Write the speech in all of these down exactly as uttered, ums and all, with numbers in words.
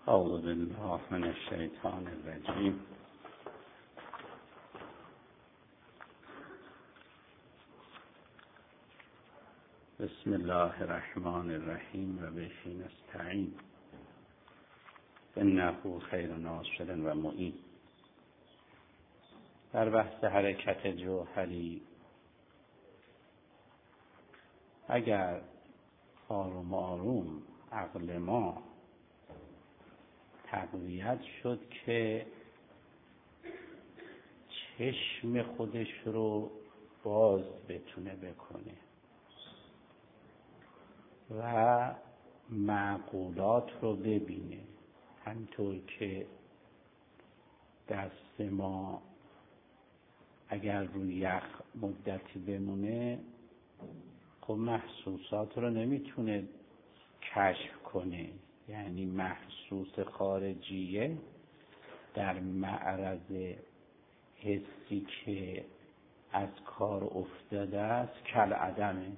اعوذ بالله من الشیطان الرجیم. بسم الله الرحمن الرحیم و به نستعین انه خیر ناصر و معین. در بحث حرکت جوهری اگر آروم آروم عقل ما تقویت شد که چشم خودش رو باز بتونه بکنه و معقولات رو ببینه، همینطور که دست ما اگر روی یخ مدتی بمونه خب محسوسات رو نمیتونه کشف کنه، یعنی محسوس خارجیه در معرض حسی که از کار افتاده است کل عدمه.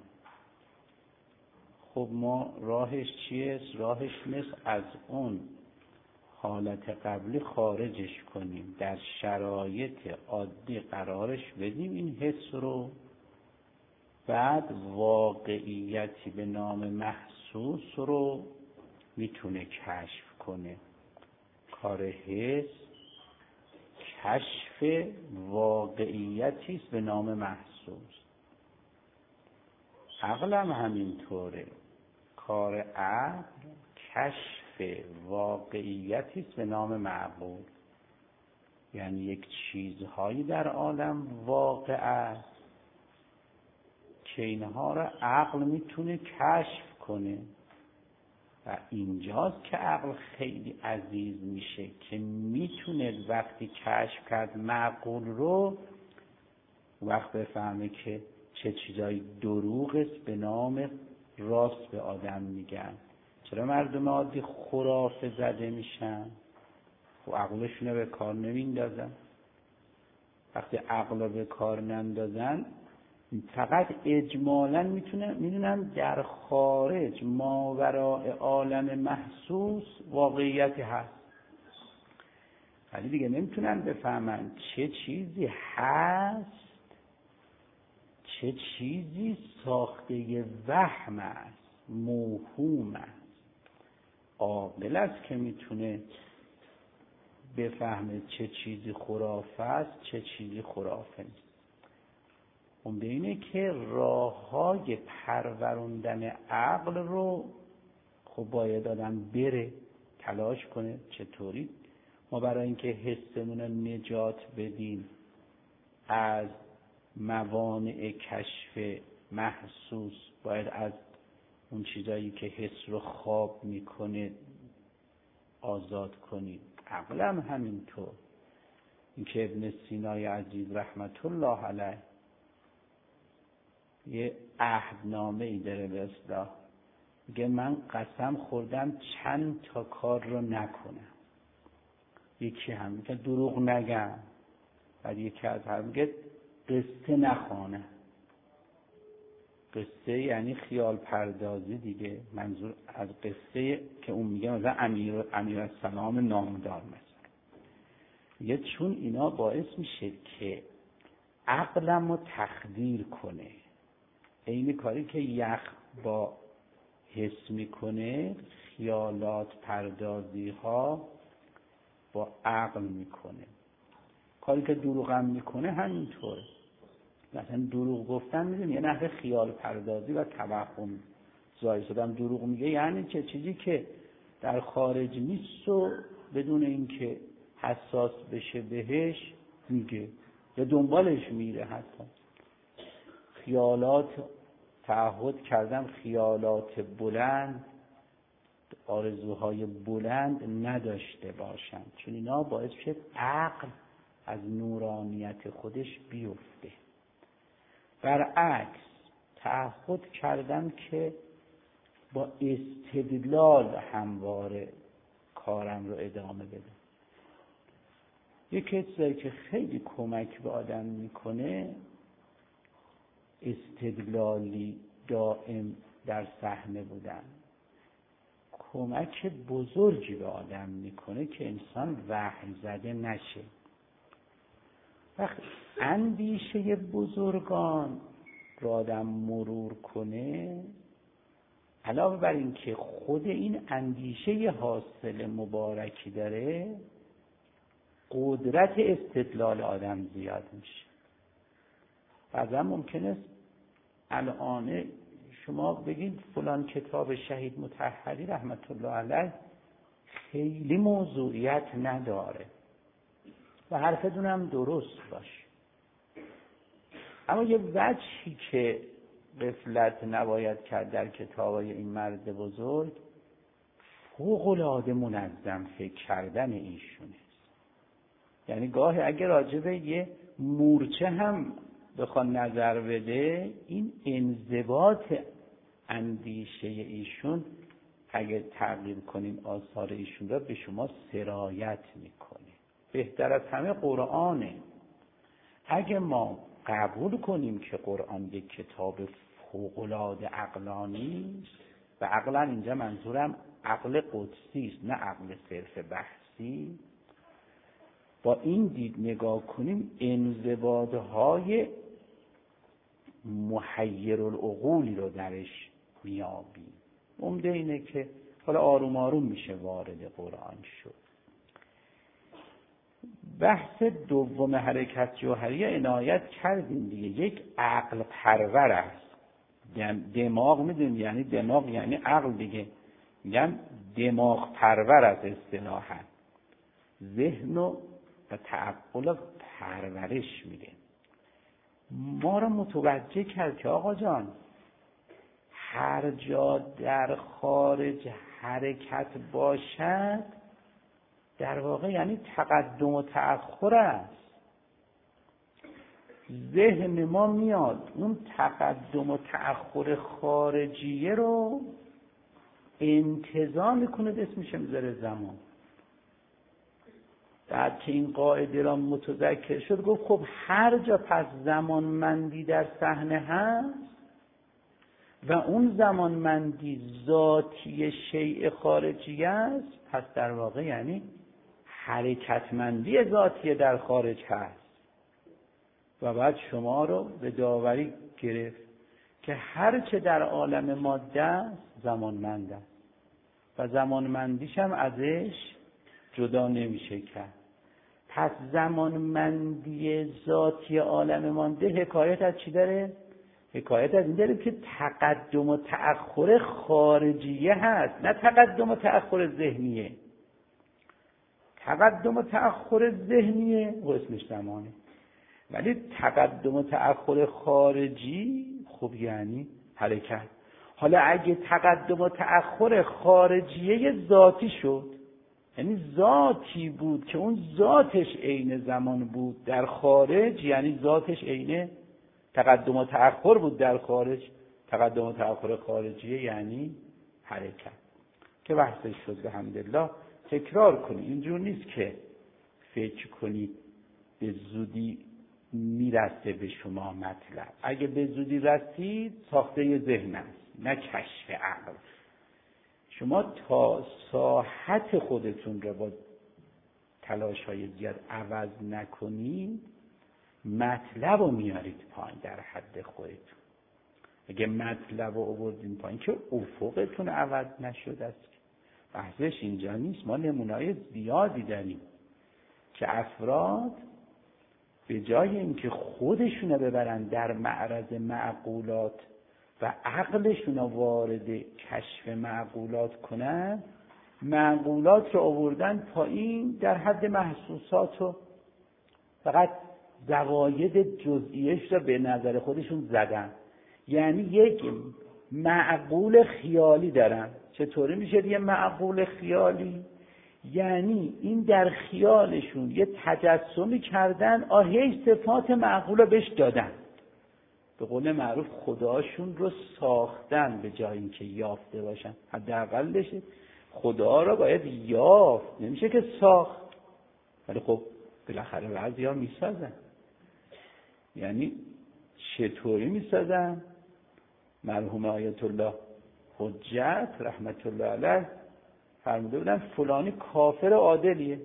خب ما راهش چیه؟ راهش مثل از اون حالت قبلی خارجش کنیم، در شرایط عادی قرارش بدیم این حس رو، بعد واقعیتی به نام محسوس رو میتونه کشف کنه. کار حس کشف واقعیتی است به نام محسوس. عقل هم همینطوره، کار عقل کشف واقعیتی است به نام معقول، یعنی یک چیزهایی در عالم واقع است که اینها را عقل میتونه کشف کنه و اینجاست که عقل خیلی عزیز میشه که میتونه وقتی کشف کرد معقول رو وقت بفهمه که چه چیزایی دروغ است به نام راست به آدم میگن. چرا مردم عادی خرافه زده میشن؟ خب عقلشون به کار نمیندازن. وقتی عقل به کار نندازن فقط اجمالاً میتونه میدونن در خارج ماوراء عالم محسوس واقعیتی هست، ولی دیگه نمیتونن بفهمن چه چیزی هست، چه چیزی ساخته وهم است، موهوم است. عاقل است که میتونه بفهمه چه چیزی خرافه است، چه چیزی خرافه نیست. اون به اینه که راه‌های پروروندن عقل رو خب باید آدم بره تلاش کنه. چطوری؟ ما برای اینکه حسمون رو نجات بدیم از موانع کشف محسوس باید از اون چیزایی که حس رو خواب میکنه آزاد کنیم. عقل هم همینطور. این که ابن سینای عزیز رحمت الله علیه یه عهدنامه ای داره به اصطلاح، میگه من قسم خوردم چند تا کار رو نکنم. یکی هم میگه دروغ نگم، بعد یکی از هم میگه قصه نخوانم. قصه یعنی خیال پردازی دیگه، منظور از قصه که اون میگه مثلا امیر امیر السلام نامدار مثلا، میگه چون اینا باعث میشه که عقلمو تخدیر کنه. این کاری که یخ با حس میکنه خیالات پردازی ها با عقل میکنه. کاری که دروغ هم میکنه همینطوره. مثلا دروغ گفتن میدونی یه نحوه خیال پردازی و توهم ظاهر شدن. دروغ میگه یعنی چه چیزی که در خارج نیست و بدون اینکه حساس بشه بهش میگه یا دنبالش میره. حتی خیالات تعهد کردم خیالات بلند، آرزوهای بلند نداشته باشن، چون اینا باعث شد عقل از نورانیت خودش بیفته. برعکس تعهد کردم که با استدلال همواره کارم رو ادامه بدم. یک چیزی که خیلی کمک به آدم میکنه استدلالی دائم در صحنه بودن. کمک بزرگی به آدم میکنه که انسان وهم زده نشه. وقتی اندیشه بزرگان را آدم مرور کنه، علاوه بر این که خود این اندیشه حاصل مبارکی داره، قدرت استدلال آدم زیاد میشه. بعضا ممکن است الان شما بگید فلان کتاب شهید مطهری رحمت الله علیه خیلی موضوعیت نداره و حرفتون هم درست باشه، اما یه وجهی که غفلت نباید کرد در کتابای این مرد بزرگ، فوق‌العاده منظم فکر کردن ایشونه. یعنی گاهی اگه راجبه یه مورچه هم بخوان نظر بده، این انضباط اندیشه ایشون اگه تغییر کنین آثار ایشون را به شما سرایت میکنه. بهتر از همه قرآنه. اگه ما قبول کنیم که قرآن یک کتاب فوق‌العاده عقلانی است، و عقلا اینجا منظورم عقل قدسی است نه عقل صرف بحثی، با این دید نگاه کنیم انضباط‌های محیر العقولی رو درش میابیم. عمده اینه که حالا آروم آروم میشه وارد قرآن شد. بحث دوم حرکت جوهریه عنایت کردیم دیگه، یک عقل پرور است. دماغ میدونیم یعنی دماغ یعنی عقل دیگه، میگن دماغ پرور است اصطلاحاً، ذهن و تعقل پرورش میده. ما رو متوجه کرد که آقا جان هر جا در خارج حرکت باشد در واقع یعنی تقدم و تأخر است. ذهن ما میاد اون تقدم و تأخر خارجیه رو انتزاع میکنه، اسمش میذاره زمان. بعد که این قاعده را متذکر شد گفت خب هر جا پس زمانمندی در صحنه هست و اون زمانمندی ذاتی شیء خارجی است، پس در واقع یعنی حرکتمندی ذاتی در خارج هست. و بعد شما رو به داوری گرفت که هر چه در عالم ماده است زمانمند است و زمانمندیش هم ازش جدا نمیشه کرد. پس زمانمندی ذاتی عالم ماده حکایت از چی داره؟ حکایت از این داره که تقدم و تأخر خارجیه هست، نه تقدم و تأخر ذهنیه. تقدم و تأخر ذهنیه و اسمش زمانه، ولی تقدم و تأخر خارجی خب یعنی حرکت. حالا اگه تقدم و تأخر خارجیه ذاتی شد، یعنی ذاتی بود که اون ذاتش عین زمان بود در خارج، یعنی ذاتش عین تقدم و تأخر بود در خارج، تقدم و تأخر خارجیه یعنی حرکت. که بحثش شد به حمدالله. تکرار کنی، اینجور نیست که فکر کنید به زودی میرسه به شما مطلب. اگه به زودی رسید ساخته ذهن است نه کشف عقل. شما تا ساحت خودتون رو با تلاش‌های زیاد عوض نکنید مطلب رو میارید پایین در حد خودتون. اگه مطلب رو آوردین پایین که افقتون عوض نشده است. بحثش اینجا نیست. ما نمونه‌های زیادی داریم که افراد به جای اینکه خودشون رو ببرن در معرض معقولات و عقلشون رو وارد کشف معقولات کنن، معقولات رو آوردن پایین در حد محسوسات و فقط زواید جزئیش رو به نظر خودشون زدن. یعنی یک معقول خیالی دارن. چطوری میشه یه معقول خیالی؟ یعنی این در خیالشون یه تجسمی کردن، آهی صفات معقول رو بهش دادن. به قول معروف خداشون رو ساختن به جای اینکه یافته باشن. حداقلش خدا رو باید یافت، نمیشه که ساخت. ولی خب بالاخره بعضیا میسازن. یعنی چطوری میسازن؟ مرحوم آیت الله حجت رحمت الله علیه فرموده بودن فلانی کافر عادلیه.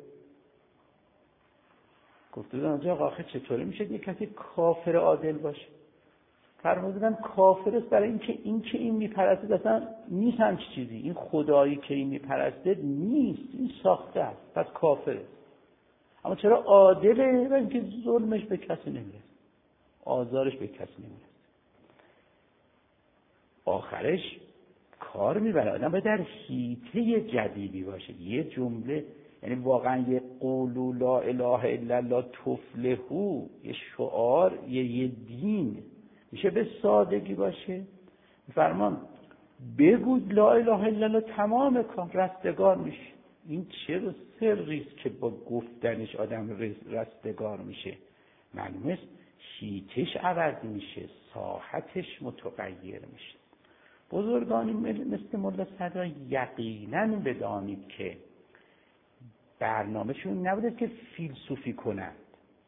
گفته بودن آجا آخه چطوری میشه یک کسی کافر عادل باشه؟ فرموده بودن کافر است برای اینکه این که این میپرسته اصلا نیست همچی چیزی، این خدایی که این میپرسته نیست، این ساخته است، پس کافر است. اما چرا عادله؟ برای اینکه ظلمش به کسی نمیرسه، آزارش به کسی نمیرسه. آخرش کار میبره. آدم باید در حیطه جدیدی باشه. یه جمله، یعنی واقعا یه قولوا لا اله الا الله تفلحوا، یه شعار، یه, یه دین میشه به سادگی باشه. فرمان بگو لا اله الا الله، تمام کار رستگار میشه. این چه رو سریست که با گفتنش آدم رستگار میشه؟ معلومه است حیطش عوض میشه، ساحتش متغیر میشه. بزرگانی مثل ملا صدرا یقینا بدانید که برنامه‌شون نبوده که فیلسوفی کنند.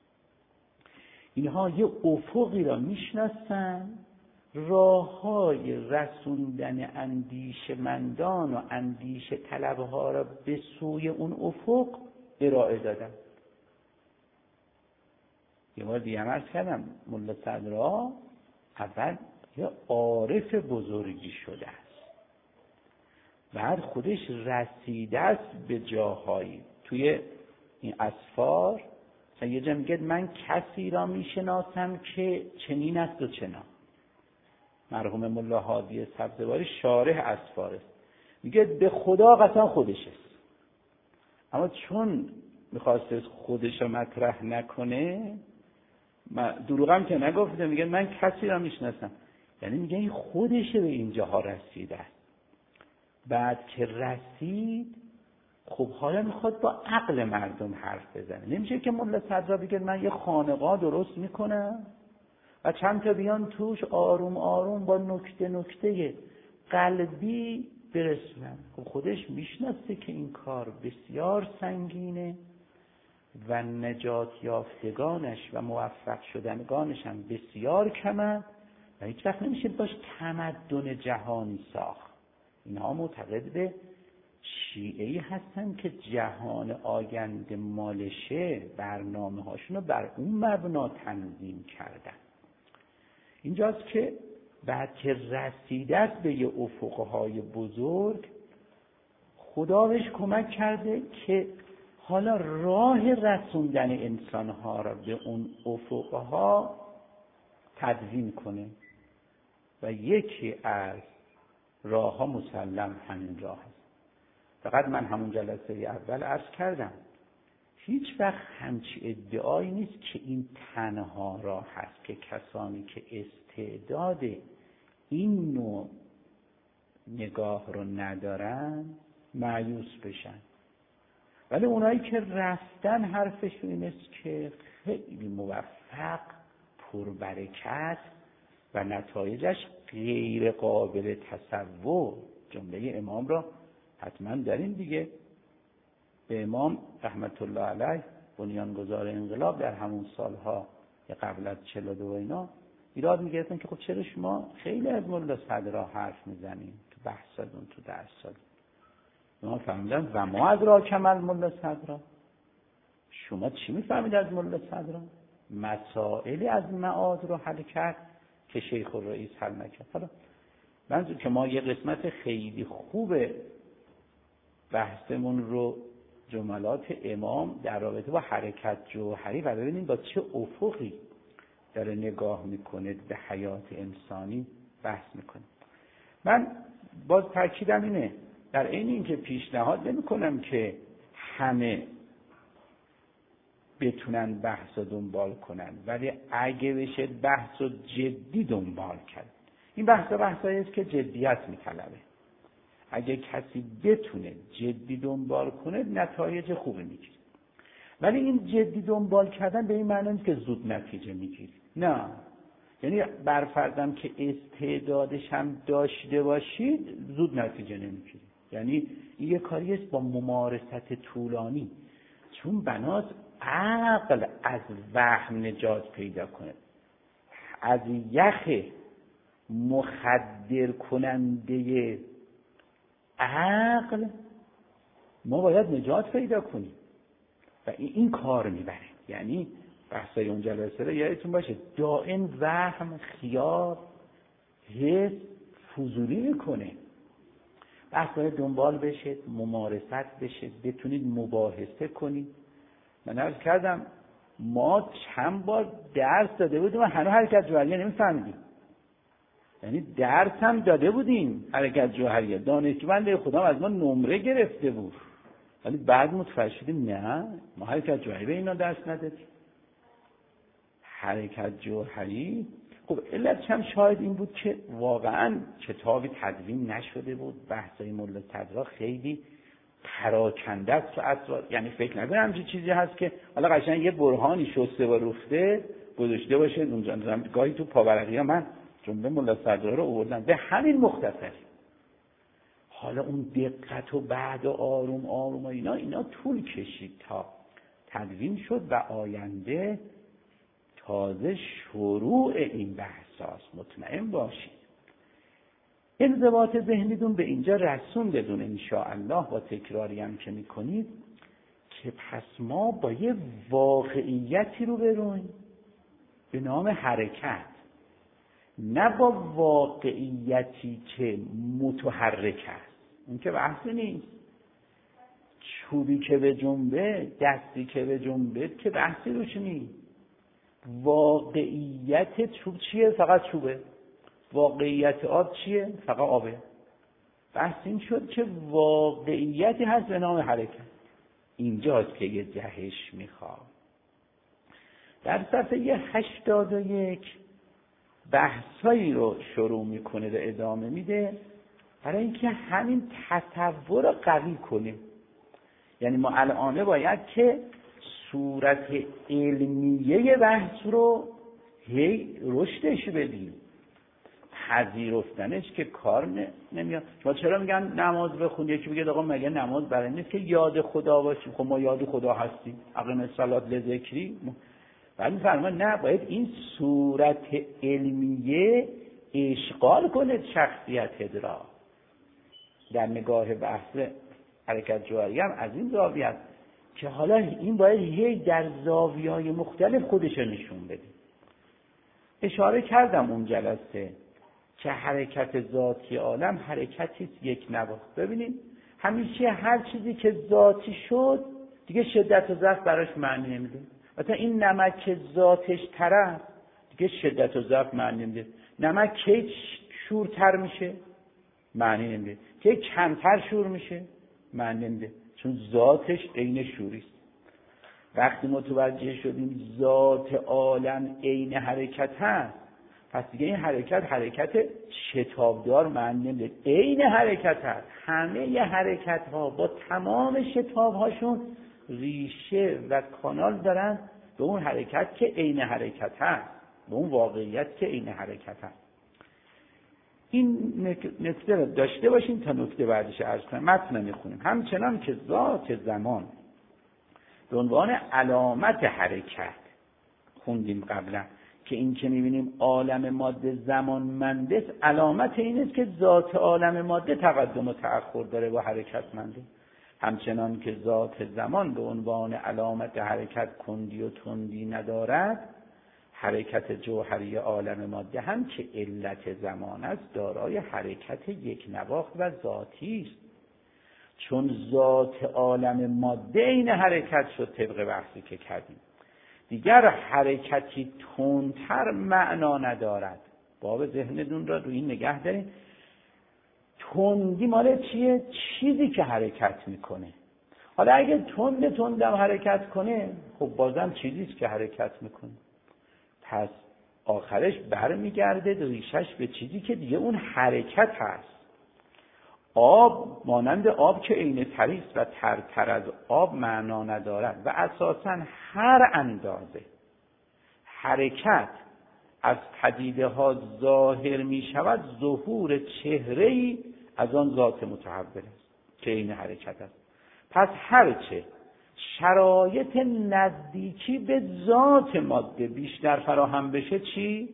اینها یه افقی را میشناسن، راه‌های رسوندن اندیشمندان و اندیشه طلبها را به سوی اون افق ارائه دادن. یه بار دیگه عرض کردم ملا صدرا اول یه عارف بزرگی شده است، بعد خودش رسیده است به جاهایی. توی این اسفار مثلا یه جا میگه من کسی را میشناسم که چنین است و چنان. مرحوم ملا هادی سبزواری شارح اسفار است، میگه به خدا قسم خودش است. اما چون میخواست خودش را مطرح نکنه، دروغم که نگفته، میگه من کسی را میشناسم، یعنی میگه این خودشه به اینجاها رسیده. بعد که رسید خب حالا میخواد با عقل مردم حرف بزنه. نمیشه که ملا صدرا بگه من یه خانقاه درست میکنم و چند تا بیان توش آروم آروم با نکته نکته قلبی برسونن. خب خودش میشناسه که این کار بسیار سنگینه و نجات یافتگانش و موفق شدنگانش هم بسیار کمه و هیچ وقت نمیشه باش تمدن جهانی ساخت. اینها معتقد به شیعه‌ای هستن که جهان آینده مالشه، برنامه هاشون رو بر اون مبنا تنظیم کردن. اینجاست که بعد که رسیده است به یه افقهای بزرگ، خدا بهش کمک کرده که حالا راه رسوندن انسانها را به اون افقها تدوین کنه و یکی از راه ها مسلم همین راه است. فقط من همون جلسه اول عرض کردم هیچ وقت همچی ادعایی نیست که این تنها راه هست که کسانی که استعداد این نوع نگاه رو ندارن مایوس بشن، ولی اونایی که رفتن حرفشون این است که خیلی موفق، پربرکت و نتایجش غیر قابل تصور. جمله امام را حتما دارین دیگه. به امام رحمت الله علیه بنیانگذار انقلاب در همون سالها قبل از چهل و دو اینا ایراد میگرفتن که خب چرا شما خیلی از ملا صدرا حرف میزنین تو بحثاتون، تو درساتون. ما فهمیدن و ما از راه کمال ملا صدرا. شما چی میفهمید از ملا صدرا؟ مسائلی از معاد رو حل کرد که شیخ الرئیس حل نکرد. حالا منظور که ما یه قسمت خیلی خوب بحثمون رو جملات امام در رابطه با حرکت جوهری و ببینیم با چه افقی داره نگاه میکنه به حیات انسانی بحث میکنه. من باز تاکیدم اینه، در این اینکه پیشنهاد نمیکنم که همه بتونن بحث رو دنبال کنن، ولی اگه بشه بحث رو جدی دنبال کرد، این بحث و بحثایی است که جدیت میطلبه. اگه کسی بتونه جدی دنبال کنه نتایج خوبی میگیره. ولی این جدی دنبال کردن به این معنی نیست که زود نتیجه میگیری. نه، یعنی برفرضم که استعدادش هم داشته باشید زود نتیجه نمیگیری. یعنی این یه کاری است با ممارست طولانی، چون بناست عقل از وهم نجات پیدا کنه، از یخ مخدر کننده عقل ما باید نجات پیدا کنیم و این کار میبره. یعنی بحثای اون جلسه رو یادتون باشه، دائم وهم، خیال، حس فضولی میکنه. بحث باید دنبال بشه، ممارست بشه، بتونید مباحثه کنید. من عرض کردم ما چند بار درس داده بودیم و هنوز حرکت جوهریه نمیفهمیدیم. یعنی درس هم داده بودیم حرکت جوهریه، دانشجویان خودم از ما نمره گرفته بود، ولی بعد متوجه شدیم نه ما حرکت جوهری به اینا درس ندادیم. حرکت جوهری خب علتش هم شاید این بود که واقعا کتابی تدوین نشده بود، بحثای ملا صدرا خیلی پراکنده است و اسرار، یعنی فکر نکنم همچین چیزی هست که حالا قشنگ یه برهانی شسته و رفته گذاشته باشه اونجا. گاهی تو پاورقی ها من جمله ملا صدرا رو آوردم به همین مختصری. حالا اون دقت و بعد و آروم آروم و اینا اینا طول کشید تا تدوین شد و آینده تازه شروع این بحث هاست. مطمئن باشید انضباط ذهنیتون به اینجا رسون بدون انشاءالله با تکراری هم که میکنید که پس ما با یه واقعیتی رو برویم به نام حرکت، نه با واقعیتی که متحرک است. این که بحثی نیست. چوبی که به جنبه، دستی که به جنبه که بحثی روش نیست. واقعیت چوب چیه؟ فقط چوبه. واقعیت آب چیه؟ فقط آبه. بحث این شد که واقعیتی هست به نام حرکت. اینجاست که یه جهش میخواد. در صفحه هشتاد و یک بحثایی رو شروع میکنه و ادامه میده برای اینکه همین تصور رو قوی کنیم. یعنی ما الان باید که صورت علمیه بحث رو هی رشدش بدیم، پذیرفتنش که کار نمیاد. شما چرا میگن نماز بخون؟ یکی میگه آقا مگه نماز برای نیست که یاد خدا باشیم؟ خب ما یاد خدا هستیم، اقیم الصلات لذکری. ولی فرمان نه، باید این صورت علمیه اشغال کنه شخصیت را. در نگاه بحث حرکت جوهری هم از این زاویه است که حالا این باید هی در زاویه‌های مختلف خودش رو نشون بده. اشاره کردم اون جلسه که حرکت ذاتی عالم حرکتی است یک نواخت. ببینید همیشه هر چیزی که ذاتی شد دیگه شدت و ضعف براش معنی نمیده. مثلا این نمک که ذاتش تر است دیگه شدت و ضعف معنی نمیده. نمک کی شورتر میشه؟ معنی نمیده. کی کمتر شور میشه؟ معنی نمیده، چون ذاتش عین شوری است. وقتی متوجه شدیم ذات عالم عین حرکت هست، پس دیگه این حرکت حرکت شتابدار معنی نمیده، عین حرکت هست. همه ی حرکت ها با تمام شتاب هاشون ریشه و کانال دارن به اون حرکت که عین حرکت هست، به اون واقعیت که عین حرکت هست. این نکته رو داشته باشین تا نکته بعدش عرض کنم. متن میخونیم. همچنان که ذات زمان به عنوان علامت حرکت خوندیم قبلا که این که میبینیم عالم ماده زمانمنده است، علامت این است که ذات عالم ماده تقدم و تأخر داره با حرکت منده. همچنان که ذات زمان به عنوان علامت حرکت کندی و تندی ندارد، حرکت جوهری عالم ماده هم که علت زمان است دارای حرکت یک نواخت و ذاتی است، چون ذات عالم ماده این حرکت شد طبق بحثی که کردیم. دیگر حرکتی تندتر معنا ندارد. باب ذهنتون را روی این نگه دارید. تندی مال چیه؟ چیزی که حرکت میکنه. حالا اگه تند تندم حرکت کنه خب بازم چیزیست که حرکت میکنه، پس آخرش برمیگرده ریشش به چیزی که دیگه اون حرکت هست. آب مانند آب که عین تری است و ترتر از آب معنا ندارد و اساساً هر اندازه حرکت از پدیده ها ظاهر می شود، ظهور چهره‌ای از آن ذات متحول است که عین حرکت است. پس هرچه شرایط نزدیکی به ذات ماده بیشتر فراهم بشه چی؟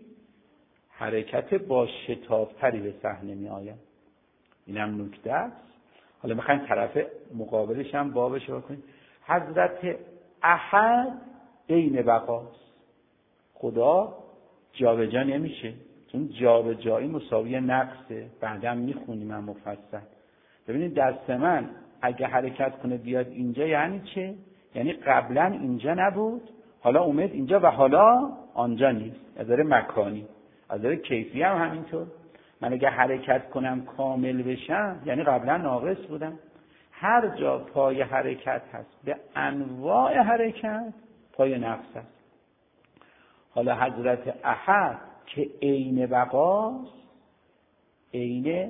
حرکت با شتاب‌تری به صحنه می آید. اینم نکته است. حالا میخوایم طرف مقابلش هم بابش رو کنیم. حضرت احد عین بقاست. خدا جابجا نمیشه، چون جابجایی مساوی نقصه. بعدم میخونیم هم مفصل. ببینید دست من اگه حرکت کنه بیاد اینجا یعنی چه؟ یعنی قبلا اینجا نبود، حالا اومد اینجا و حالا آنجا نیست. از نظر مکانی، از نظر کیفی هم همینطور. من اگه حرکت کنم کامل بشم یعنی قبلا ناقص بودم. هر جا پای حرکت هست به انواع حرکت پای نقص هست. حالا حضرت احد که عین بقاست، عین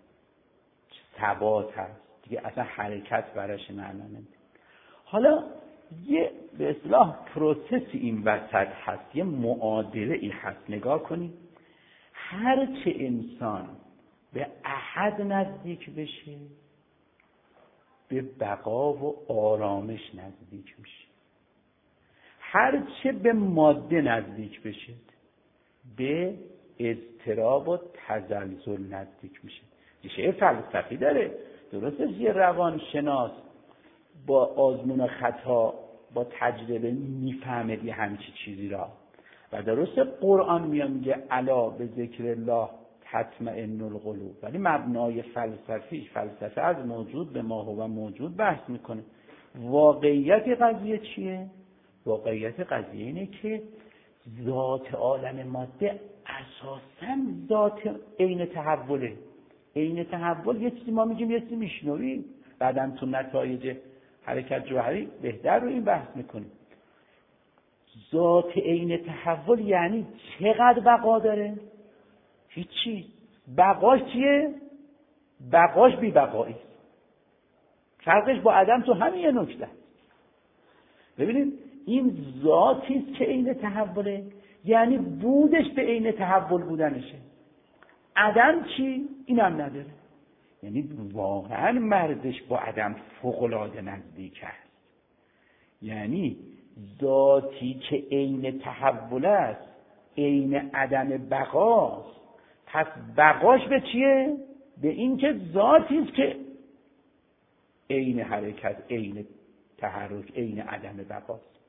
ثبات هست دیگه، اصلا حرکت براش معنا نمیده. حالا یه به اصطلاح پروسس این وسط هست، یه معادله ای هست. نگاه کنید، هر چه انسان به احد نزدیک بشه به بقا و آرامش نزدیک میشه. هر چه به ماده نزدیک بشه به اضطراب و تزلزل نزدیک میشه. ریشه فلسفی داره، درسته یه روانشناس با آزمون و خطا با تجربه میفهمه یه همچی چیزی را، و درسته قرآن میاد میگه الا به ذکر الله تطمئن القلوب، ولی مبنای فلسفی فلسفه از موجود به ما هو موجود بحث میکنه. واقعیت قضیه چیه؟ واقعیت قضیه اینه که ذات عالم ماده اساساً ذات عین تحوله. عین تحول یه چیزی ما میگیم یه چیزی میشنویم، بعدم تو نتایج حرکت جوهری بهتر رو این بحث میکنیم. ذات عین تحول یعنی چقدر بقا داره؟ هیچی. بقاش چیه؟ بقاش بی بقایی. فرقش با عدم تو همین یه نکته. ببینید این ذاتی است که عین تحوله، یعنی بودش به عین تحول بودنشه. عدم چی؟ اینم نداره. یعنی واقعا مردش با عدم فوق‌العاده نزدیک است. یعنی ذاتی که عین تحول است، عین عدم بقاست. پس بقاش به چیه؟ به این که ذاتی است که عین حرکت، عین تحرک، عین عدم بقاست.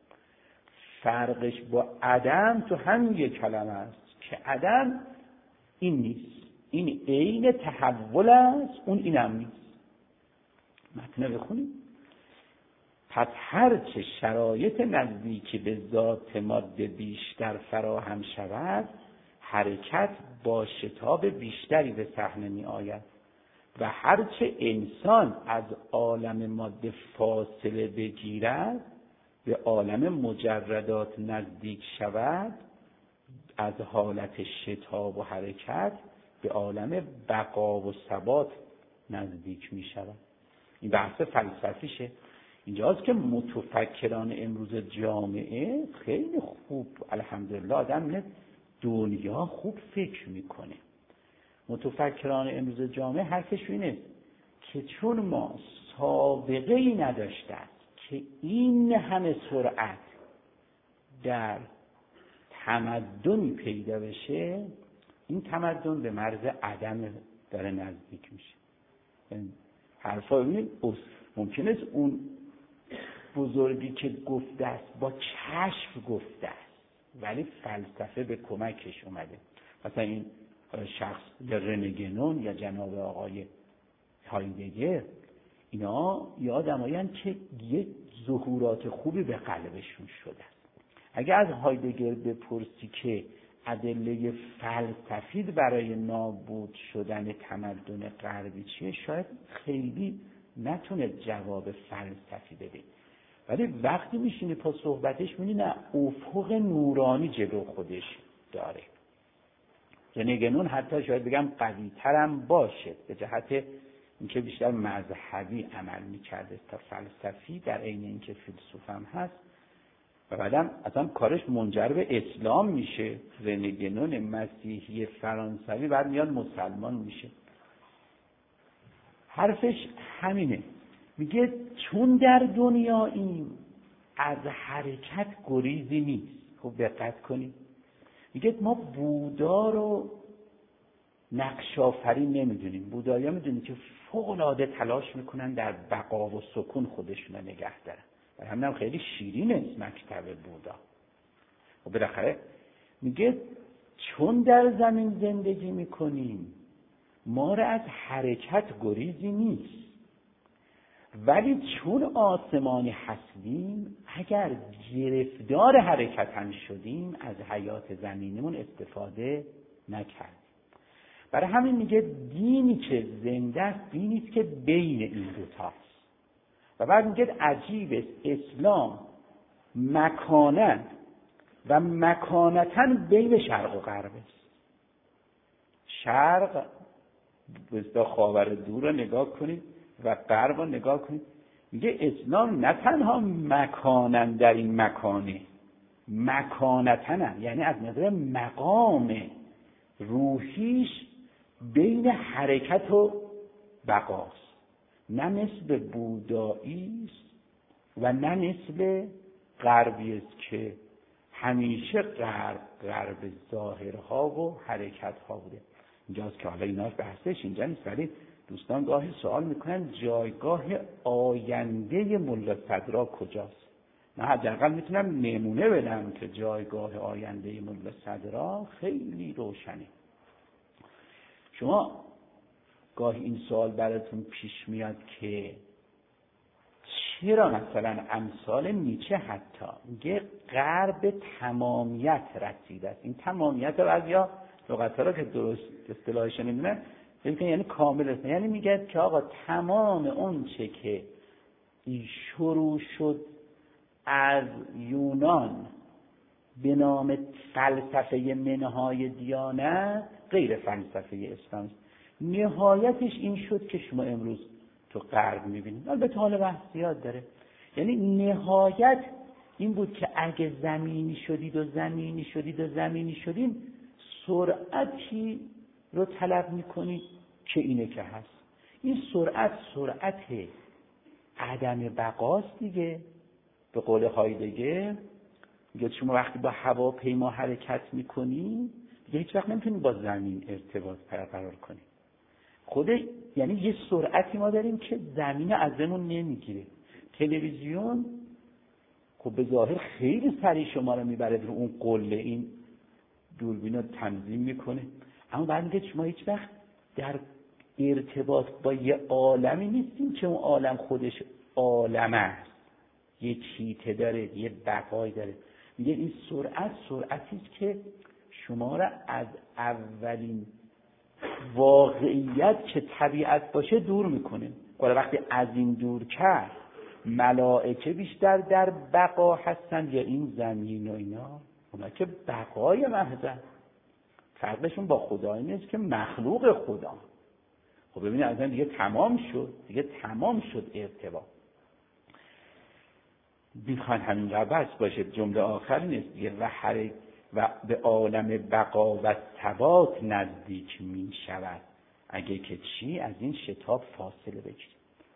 فرقش با عدم تو همین یک کلمه است که عدم این نیست، این عین تحول است، اون اینم نیست. متن بخونیم. پس هر چه شرایط نزدیکی به ذات ماده بیشتر فراهم شود، حرکت با شتاب بیشتری به صحنه می آید و هر چه انسان از عالم ماده فاصله بگیرد به عالم مجردات نزدیک شود، از حالت شتاب و حرکت به عالم بقا و ثبات نزدیک می شود. این بحث فلسفیشه. اینجاست که متفکران امروز جامعه خیلی خوب الحمدلله آدم دنیا خوب فکر میکنه. متفکران امروز جامعه حرفش اینه که چون ما سابقه ای نداشتند که این همه سرعت در تمدن پیدا بشه، این تمدن به مرز عدم داره نزدیک میشه. حرفا ببینید ممکنه اون بزرگی که گفته است با کشف گفته است، ولی فلسفه به کمکش اومده. مثلا این شخص یا رنگنون یا جناب آقای هایدگر، اینا یه آدمایین که یه ظهورات خوبی به قلبشون شده. اگه از هایدگر بپرسی که ادله فلسفی برای نابود شدن تمدن غربی چیه، شاید خیلی نتونه جواب فلسفی بده، ولی وقتی میشینه پا صحبتش می‌بینی نه، افق نورانی جلو خودش داره. رنگنون حتی شاید بگم قوی‌ترم باشه به جهت اینکه بیشتر مذهبی عمل می‌کرده تا فلسفی، در عین اینکه فیلسوف هم هست و بعدم اصلا کارش منجر به اسلام میشه. رنگنون مسیحی فرانسوی بعد میاد مسلمان میشه. حرفش همینه، میگه چون در دنیاییم از حرکت گریزی نیست. خب دقت کنید، میگه ما بودا رو نقش آفرین نمیدونیم. بودایا میدونیم که فوق العاده تلاش میکنن در بقا و سکون خودشون رو نگه دارن. و همین هم خیلی شیرین است مکتب بودا. و بالاخره میگه چون در زمین زندگی میکنیم ما را از حرکت گریزی نیست، ولی چون آسمانی هستیم اگر گرفتار حرکت هم شدیم از حیات زمینمون استفاده نکردیم. برای همین میگه دینی که زنده است دینی است که بین این دوتاست. و بعد میگه عجیب است اسلام مکانن و مکانتاً بین شرق و غرب است. شرق بستا خاور دور رو نگاه کنید و غرب رو نگاه کنید. میگه اسلام نه تنها مکانن در این مکانه، مکانتن، یعنی از نظر مقام روحیش بین حرکت و بقاست. نه مثل بودایی است و نه مثل غربی است که همیشه غرب غرب ظاهرها و حرکتها بوده. اینجاست که حالا ایناش بحثش اینجا نیست، ولی دوستان گاهی سوال میکنن جایگاه آینده ملا صدرا کجاست. من حداقل میتونم نمونه بدم که جایگاه آینده ملا صدرا خیلی روشنه. شما گاهی این سوال براتون پیش میاد که چرا مثلا امثال نیچه حتی میگه غرب تمامیت رسیده است. این تمامیت رو از یا لغت‌ها رو که درست اصطلاحش نمیدونن یعنی کامل است. یعنی میگه که آقا تمام اون چه که شروع شد از یونان به نام فلسفه منهای دیانت غیر فلسفه اسلام است. نهایتش این شد که شما امروز تو غرب میبینید. البته حال بحث زیاد داره. یعنی نهایت این بود که اگه زمینی شدید و زمینی شدید و زمینی شدید سرعتی رو طلب میکنید که اینه که هست. این سرعت سرعت عدم بقاست دیگه. به قول هایدگر میگه شما وقتی با هواپیما حرکت میکنی دیگه هیچ وقت نمیتونید با زمین ارتباط برقرار کنید. خود یعنی یه سرعتی ما داریم که زمین ازمون نمیگیره. تلویزیون خب به ظاهر خیلی سریع شما رو میبره رو اون قله، این دوربین رو تنظیم میکنه، اما بعد میگه شما هیچ وقت در ارتباط با یه عالمی نیستیم که اون عالم خودش عالم است، یه چیته داره، یه بقای داره. میگه این سرعت سرعتی است که شما را از اولین واقعیت که طبیعت باشه دور میکنه. حالا وقتی از این دور کرد ملائکه بیشتر در بقا هستن یا این زمین و اینا؟ اونا که بقای محضن، فرقشون با خدا این است که مخلوق خدا. خب ببینید از این دیگه تمام شد، دیگه تمام شد ارتباط. میخوان همینقدر بس باشه. جمله آخر نیست دیگه و حرک و به عالم بقا و ثبات نزدیک می شود اگه که چی از این شتاب فاصله بگیریم.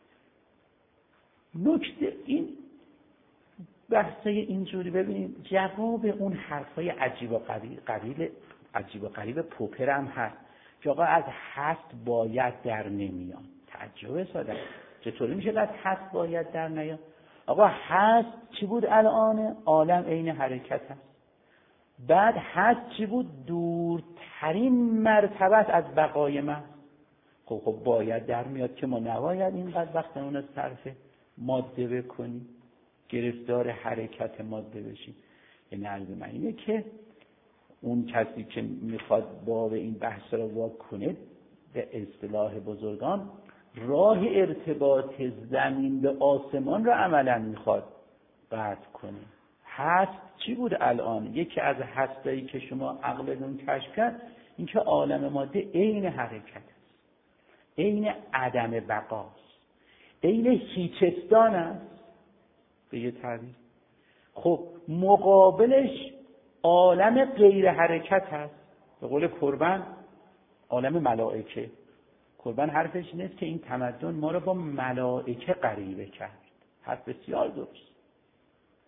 نکته این بحثه اینجوری ببینید جواب اون حرفای عجیب و غریب قبیل عجیب و غریب پوپر هم هست که آقا از هست باید در نمیان. تعجب ساده چطوری میشه از هست باید در نیان؟ آقا هست چی بود الان؟ عالم عین حرکت هست. بعد هست چی بود؟ دورترین مرتبت از بقای من. خب خب باید در میاد که ما نباید اینقدر وقتمون رو صرف ماده بکنیم، گرفتار حرکت ماده بشیم. این عرض من اینه که اون کسی که میخواد باب این بحث رو وا کنه به اصطلاح بزرگان راه ارتباط زمین به آسمان رو عملا میخواد قطع کنه. هست چی بود الان؟ یکی از هستایی که شما عقلتون کشف کرد این که عالم ماده عین حرکت است، عین عدم بقاست، عین هیچستان است به یه تعبیر. خب مقابلش عالم غیر حرکت هست. به قول قربان عالم ملائکه. قربان حرفش نیست که این تمدن ما رو با ملائکه قریبه کرد. حرف بسیار درست.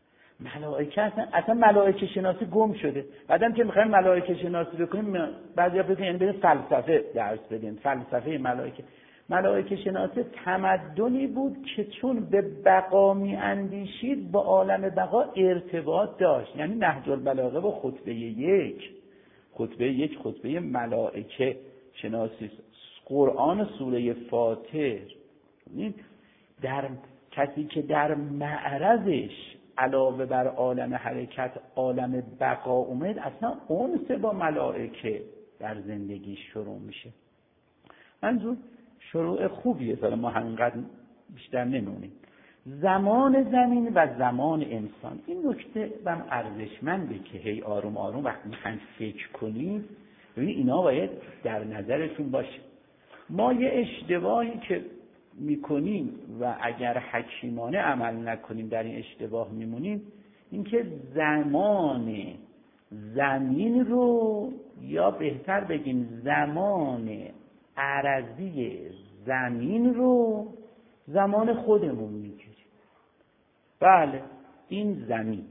ملائکه اصلا, اصلا ملائکه شناسی گم شده. بعدم که میخوایم ملائکه شناسی بکنیم بعضیا فکر می‌کنن بریم فلسفه درس بدیم، فلسفه ملائکه. ملائکه شناسی تمدنی بود که چون به بقا می‌اندیشید با عالم بقا ارتباط داشت. یعنی نهج البلاغه با خطبه یک خطبه یک خطبه ملائکه شناسی، قرآن سوره فاطر، در کسی که در معرضش علاوه بر عالم حرکت عالم بقا اومد، اصلا انس با ملائکه در زندگی شروع میشه. منظور شروع خوبیه، حالا ما همینقدر بیشتر نمونیم. زمان زمین و زمان انسان، این نکته بهم ارزشمنده که هی آروم آروم وقتی میخواین فکر کنید ببینید اینا باید در نظرتون باشه. ما یه اشتباهی که میکنیم و اگر حکیمانه عمل نکنیم در این اشتباه میمونیم، اینکه زمان زمین رو، یا بهتر بگیم زمان عرضی زمین رو زمان خودمون میگیریم. بله این زمین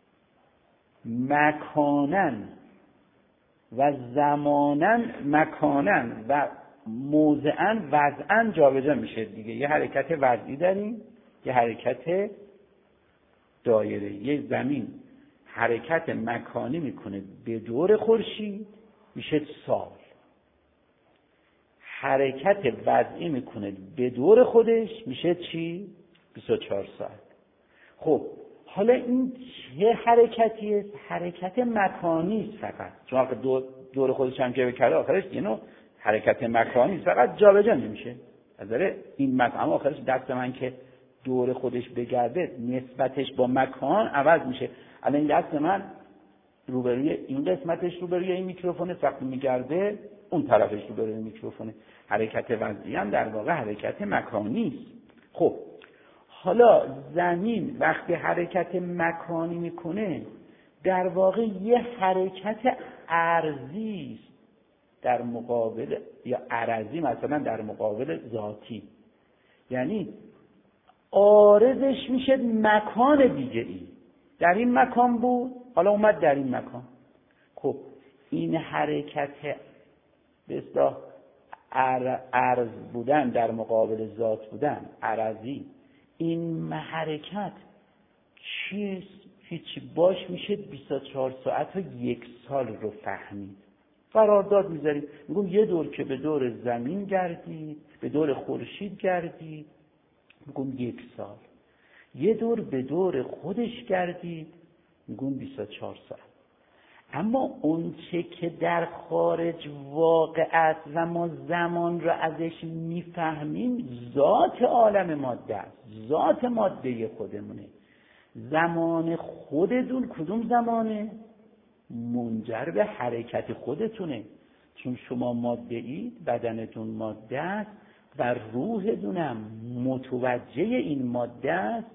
مکانن و زمانن، مکانن و موضعن وضعن جابجا میشه دیگه. یه حرکت وضعی داریم، یه حرکت دایره. یه زمین حرکت مکانی میکنه به دور خورشید میشه سال، حرکت وضعی میکنه به دور خودش میشه چی؟ بیست و چهار ساعت. خب حالا این چه حرکتیه؟ حرکت مکانی است فقط، چون دور, دور خودش هم که کرده آخرش یه نوع حرکت مکانی است، فقط جابجا نمیشه. از نظر این مکان، اما آخرش دست من که دور خودش بگرده نسبتش با مکان عوض میشه. الان این دست من روبروی این قسمتش روبروی این میکروفونه، وقتی میگرده اون طرفش روبروی میکروفونه. حرکت وضعی هم در واقع حرکت مکانی است. خب حالا زمین وقتی حرکت مکانی میکنه در واقع یه حرکت ارضی است در مقابل، یا عرضی مثلا در مقابل ذاتی، یعنی عارضش میشه مکان دیگه ای. در این مکان بود حالا اومد در این مکان. خب این حرکت به اصطلاح عرض بودن در مقابل ذات بودن، عرضی، این حرکت چیست؟ هیچی باش میشه بیست و چهار ساعت و یک سال رو فهمید. قرارداد میذاریم، میگم یه دور که به دور زمین گردید، به دور خورشید گردید، میگم یک سال. یه دور به دور خودش گردید، میگم بیست و چهار ساعت. اما اون چه که در خارج واقع است و ما زمان رو ازش میفهمیم ذات عالم ماده است، ذات ماده خودمونه. زمان خودتون کدوم زمانه؟ منجر به حرکت خودتونه، چون شما ماده اید، بدنتون ماده است و روحتونم متوجه این ماده است،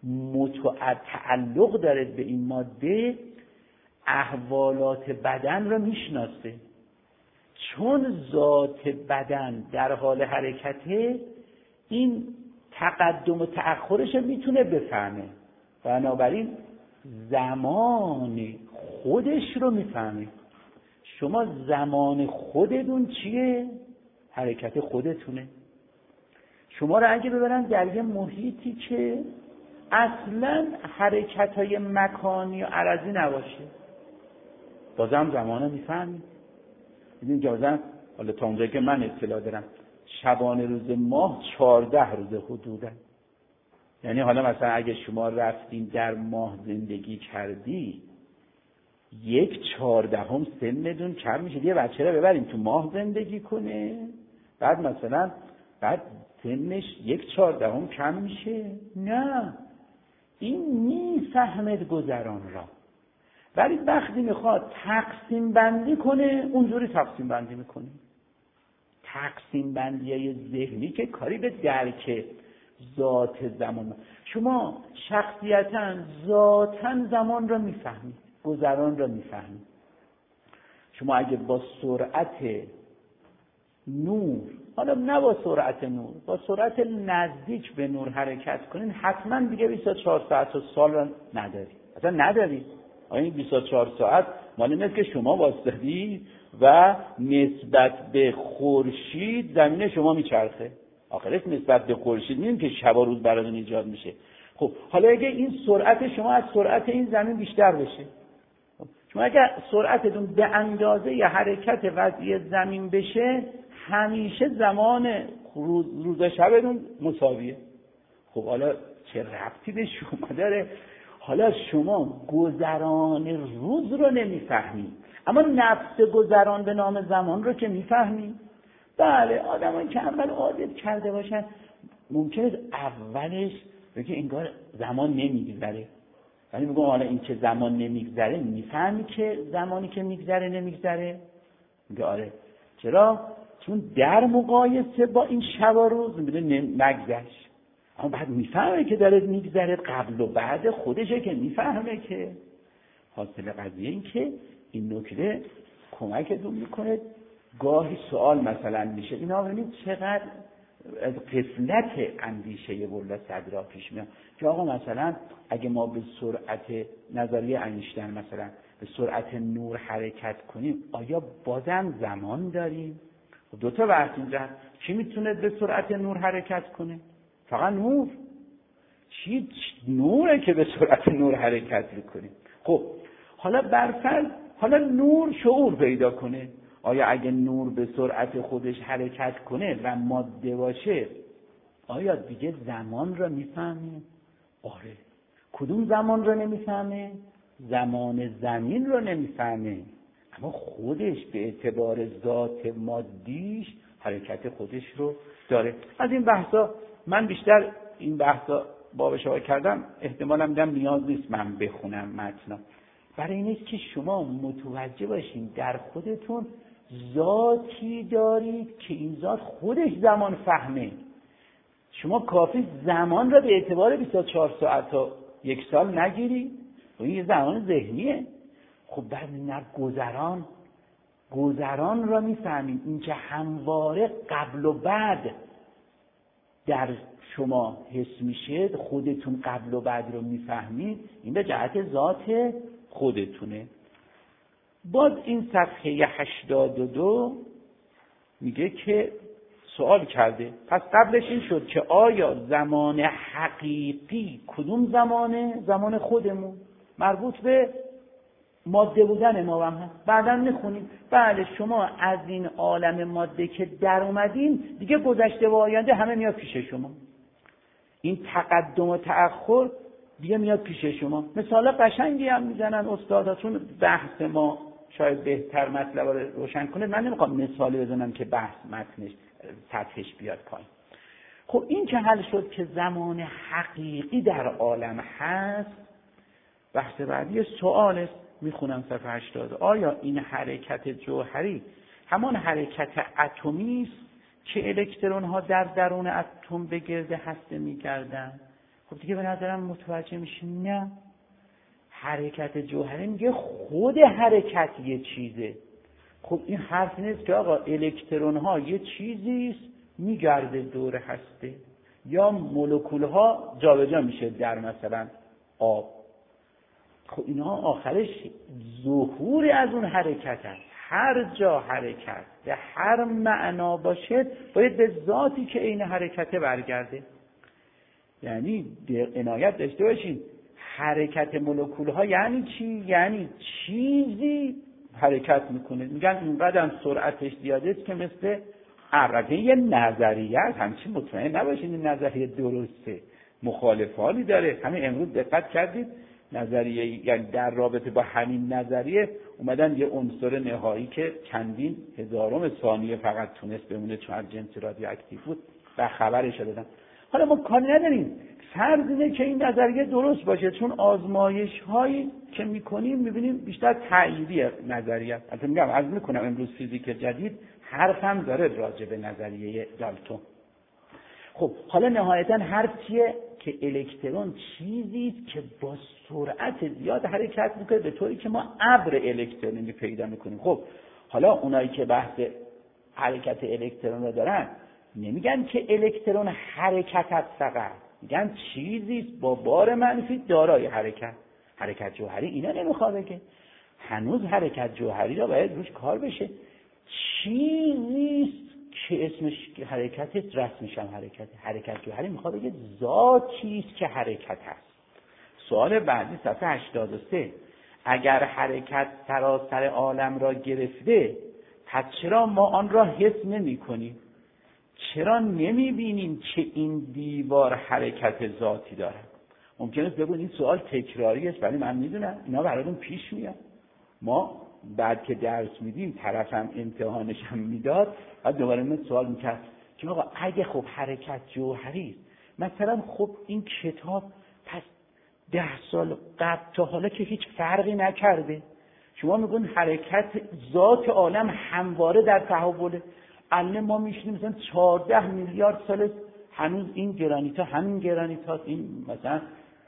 تعلق دارد به این ماده، احوالات بدن رو میشناسه. چون ذات بدن در حال حرکته، این تقدم و تأخرش رو میتونه بفهمه، بنابراین زمان خودش رو میفهمه. شما زمان خودتون چیه؟ حرکت خودتونه. شما رو اگه ببرن در یه محیطی که اصلا حرکت‌های مکانی و عرضی نباشه، بازم زمانه میفهمید. میدونی که بازم حالا تا اونجایی که من اطلاع دارم شبانه روز ماه چهارده روز حدودا. یعنی حالا مثلا اگه شما رفتین در ماه زندگی کردی، یک چهاردهم سنتون کم میشه. یه بچه رو ببریم تو ماه زندگی کنه، بعد مثلا بعد سنش یک چهاردهم کم میشه؟ نه، این میفهمد گذران را. ولی وقتی میخواد تقسیم بندی کنه اونجوری تقسیم بندی میکنه. تقسیم بندی ذهنی که کاری به درک ذات زمان. شما شخصیتاً ذاتاً زمان را میفهمید، گذران را میفهمید. شما اگه با سرعت نور، حالا نه با سرعت نور، با سرعت نزدیک به نور حرکت کنین، حتما دیگه بیست و چهار ساعت و سال را نداری. اصلا نداری. آیا این بیست و چهار ساعت مال اینه که شما واسطی و نسبت به خورشید زمین شما میچرخه. آخرش نسبت به خورشید میدونیم که شب و روز براتون ایجاد میشه. خب حالا اگه این سرعت شما از سرعت این زمین بیشتر بشه، شما اگر سرعتتون به اندازه ی حرکت وضعی زمین بشه، همیشه زمان روز, روز شبتون مساویه. خب حالا چه ربطی به شما داره؟ حالا شما گذران روز رو نمیفهمید، اما نفس گذران به نام زمان رو که میفهمید. بله آدمایی که اول عادت کرده باشن ممکنه اولش بگه انگار زمان نمیگذره، ولی میگم حالا این که زمان نمیگذره میفهمی که زمانی که میگذره نمیگذره؟ میگه آره. چرا؟ چون در مقایسه با این شب و روز میبینه نگذشت، اما بعد میفهمه که داره میگذره، قبل و بعد خودشه که میفهمه. که حاصل قضیه این که این نکته کمکتون میکنه. گاهی سوال مثلا میشه اینا ببینید چقدر از غفلت اندیشه بولا صدرا پیش میاد که آقا مثلا اگه ما به سرعت نظریه اینشتین مثلا به سرعت نور حرکت کنیم، آیا بازم زمان داریم؟ خب دو تا بحث اینجا هست. کی میتونه به سرعت نور حرکت کنه؟ فقط نور. چی نوره که به سرعت نور حرکت میکنه؟ خب حالا برفرض حالا نور شعور پیدا کنه، آیا اگه نور به سرعت خودش حرکت کنه و ماده باشه، آیا دیگه زمان رو میفهمه؟ آره. کدوم زمان رو نمیفهمه؟ زمان زمین رو نمیفهمه، اما خودش به اعتبار ذات مادیش حرکت خودش رو داره. از این بحثا من بیشتر این بحثا بابش ها کردم، احتمالا میدم نیاز نیست من بخونم متنا. برای این است که شما متوجه باشین در خودتون ذاتی دارید که این ذات خودش زمان فهمه. شما کافی زمان را به اعتبار بیست و چهار ساعت تا یک سال نگیری، و این زمان ذهنیه. خب بعد نه گذران گذران را میفهمید، این که همواره قبل و بعد در شما حس میشه، خودتون قبل و بعد رو میفهمید، این به جهت ذات خودتونه. باز این صفحه هشتاد و دو میگه که سوال کرده، پس قبلش این شد که آیا زمان حقیقی کدوم زمانه؟ زمان خودمون، مربوط به ماده بودن ما هم هست. بعدا میخونیم بله شما از این عالم ماده که در اومدین دیگه گذشته و آینده همه میاد پیش شما. این تقدم و تأخر دیگه میاد پیش شما. مثال قشنگی هم میزنن استادا، چون بحث ما شاید بهتر مطلب رو روشن کنه. من نمیخوام مثالی بزنم که بحث متنش سطحش بیاد پایین. خب این که حل شد که زمان حقیقی در عالم هست، بحث بعدی سوال است. میخونم صفحه هشتاد. آیا این حرکت جوهری همان حرکت اتمی است که الکترون ها در درون اتم به گرد هسته میگردند؟ خب دیگه به نظرم متوجه میشین نه، حرکت جوهری میگه خود حرکت یه چیزه. خب این حرف نیست که آقا الکترون ها یه چیزی است میگرده دور هسته، یا مولکول ها جابجا میشه در مثلا آب. خب اینا آخرش ظهور از اون حرکت هست. هر جا حرکت به هر معنا باشه باید به ذاتی که عین حرکت برگرده. یعنی عنایت داشته باشین حرکت مولکول ها یعنی چی؟ یعنی چیزی حرکت میکنه. میگن اینقدر سرعتش زیاده است که مثل ابر. یه نظریه است، همچین مطمئن نباشین این نظریه درسته، مخالفانی داره. همین امروز دقت کردید نظریه، یعنی در رابطه با همین نظریه اومدن یه عنصر نهایی که چندین هزارم ثانیه فقط تونست بمونه چون از جنس رادیواکتیو بود و خبرش دادن. حالا ما کاری نداریم، فرض اینه که این نظریه درست باشه، چون آزمایش هایی که میکنیم میبینیم بیشتر تأییدی نظریه. البته میگم عرض میکنم امروز فیزیک جدید حرف هم داره راجع به نظریه دالتون. خب حالا نهایتا حرف چیه؟ که الکترون چیزی است که با سرعت زیاد حرکت میکنه به طوری که ما ابر الکترونی پیدا میکنیم. خب حالا اونایی که بحث حرکت الکترون رو دارن نمیگن که الکترون حرکت است، فقط میگن چیزی است با بار منفی دارای حرکت. حرکت جوهری اینا نمیخواد بگه. هنوز حرکت جوهری را باید روش کار بشه. چیزیست که اسمش حرکت رسمش هم حرکت. حرکت جوهری میخواد بگه ذاتیست که حرکت هست. سوال بعدی صفحه هشتاد و سه. اگر حرکت سراسر عالم را گرفته، پس چرا ما آن را حس نمی کنیم؟ چرا نمی بینیم که این دیوار حرکت ذاتی دارد؟ ممکنه بگید این سوال تکراری است، ولی من میدونم اینا براتون پیش میاد. ما بعد که درس میدیم، طرفم امتحانش هم میداد، بعد دوباره من سوال میکرد که آقا اگه خب حرکت جوهری است، مثلا خب این کتاب پس ده سال قبل تا حالا که هیچ فرقی نکرده، شما میگن حرکت ذات عالم همواره در تحوله. الان ما میشینیم مثلا چهارده میلیارد سال هنوز این گرانیت ها همین گرانیت ها، این مثلا